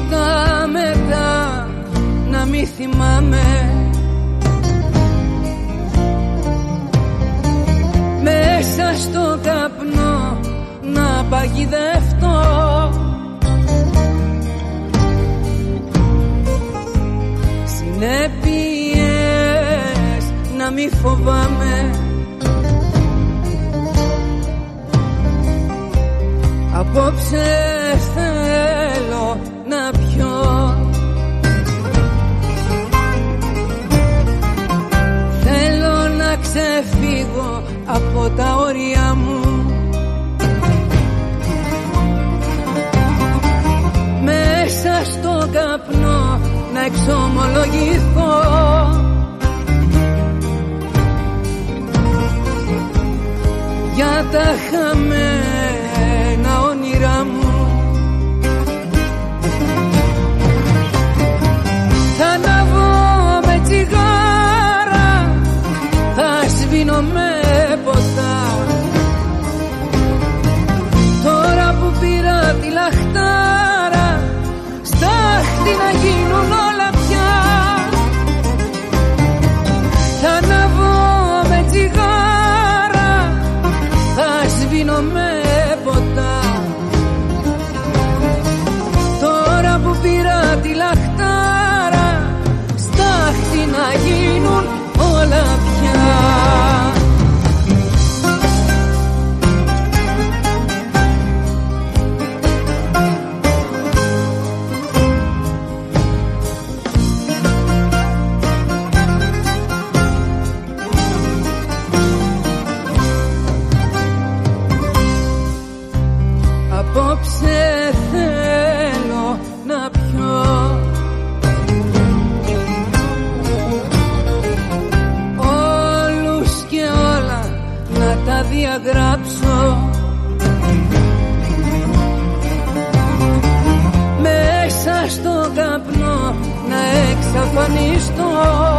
τίποτα μετά να μη θυμάμαι. Μέσα στο καπνό να παγιδευτώ, συνέπειες να μη φοβάμαι. Απόψε θέλω να πιω, θέλω να ξεφύγω από τα όρια μου. Μέσα στο καπνό να εξομολογηθώ, για τα χαμένα όνειρά μου. Θα ανάβω με τσιγάρα, θα σβήνω με ποτά. Τώρα που πήρα τη λαχτάρα, στάχτη να γίνουν όλα πια. Θα ανάβω με τσιγάρα, θα σβήνω με ποτά. Τώρα που πήρα τη λαχτάρα, στάχτη να γίνουν όλα πια. Απόψε θέλω να πιω, όλους και όλα να τα διαγράψω. Μέσα στο καπνό να εξαφανιστώ.